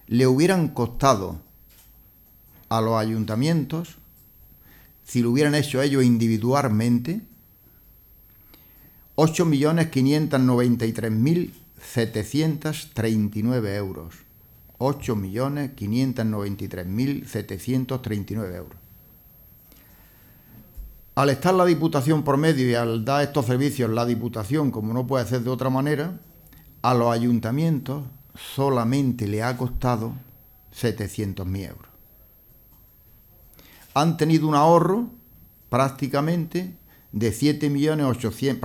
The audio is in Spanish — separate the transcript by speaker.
Speaker 1: le hubieran costado a los ayuntamientos, si lo hubieran hecho ellos individualmente, 8.593.739 euros. 8.593.739 euros. Al estar la Diputación por medio y al dar estos servicios la Diputación, como no puede ser de otra manera, a los ayuntamientos solamente le ha costado 700.000 euros. Han tenido un ahorro prácticamente de 7.800.000,